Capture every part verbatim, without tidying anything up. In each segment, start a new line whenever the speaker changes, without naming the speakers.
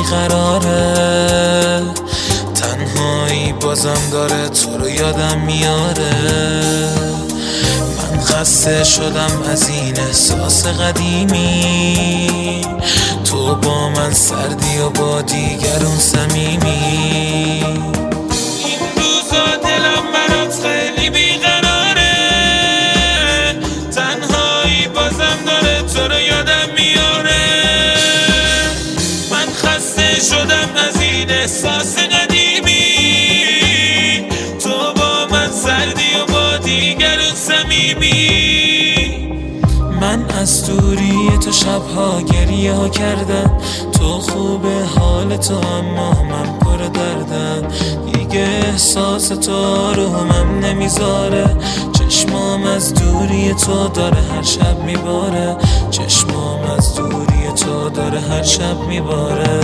بیقراره، تنهایی بازم داره تو رو یادم میاره. من خسته شدم از این احساس قدیمی، تو با من سردی و با دیگرون صمیمی. این روزا دلم برات خیلی بیقراره، تنهایی بازم داره تو رو یادم میاره. من خسته شدم از این احساس قدیمی، تو با من سردی و با دیگرون صمیمی. من از دوری تو شبها گریه ها کردم، تو خوبه حال تو اما من پر دردم. دیگه احساس تو آرومم نمیذاره، چشمام از دوری تو داره هر شب میباره، چشمام از دوری تو داره هر شب میباره.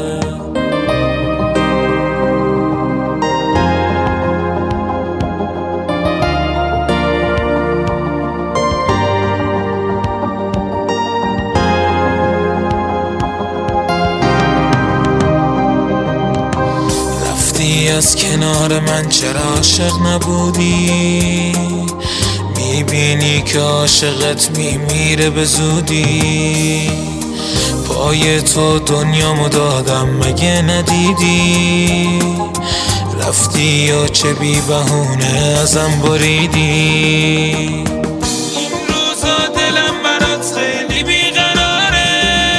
از کنار من چرا عاشق نبودی؟ میبینی که عاشقت میمیره به زودی. پای تو دنیامو دادم مگه ندیدی؟ رفتی یا چه بی بهونه ازم بریدی. این روزا دلم برات خیلی بیقراره،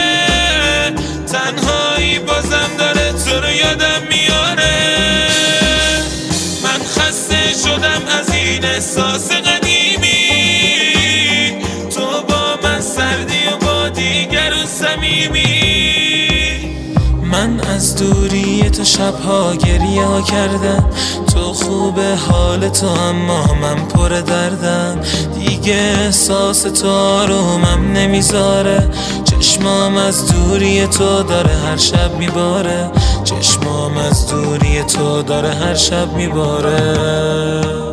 تنهایی بازم داره تو رو یادم میاره. شدم از این احساس قدیمی، تو با من سردی و با دیگرون صمیمی. من از دوری تو شبها گریه ها کردم، تو خوبه حال تو اما من پر دردم. دیگه احساس تو آرومم نمیذاره، چشمام از دوری تو داره هر شب میباره، چشمام از دوری تو داره هر شب میباره.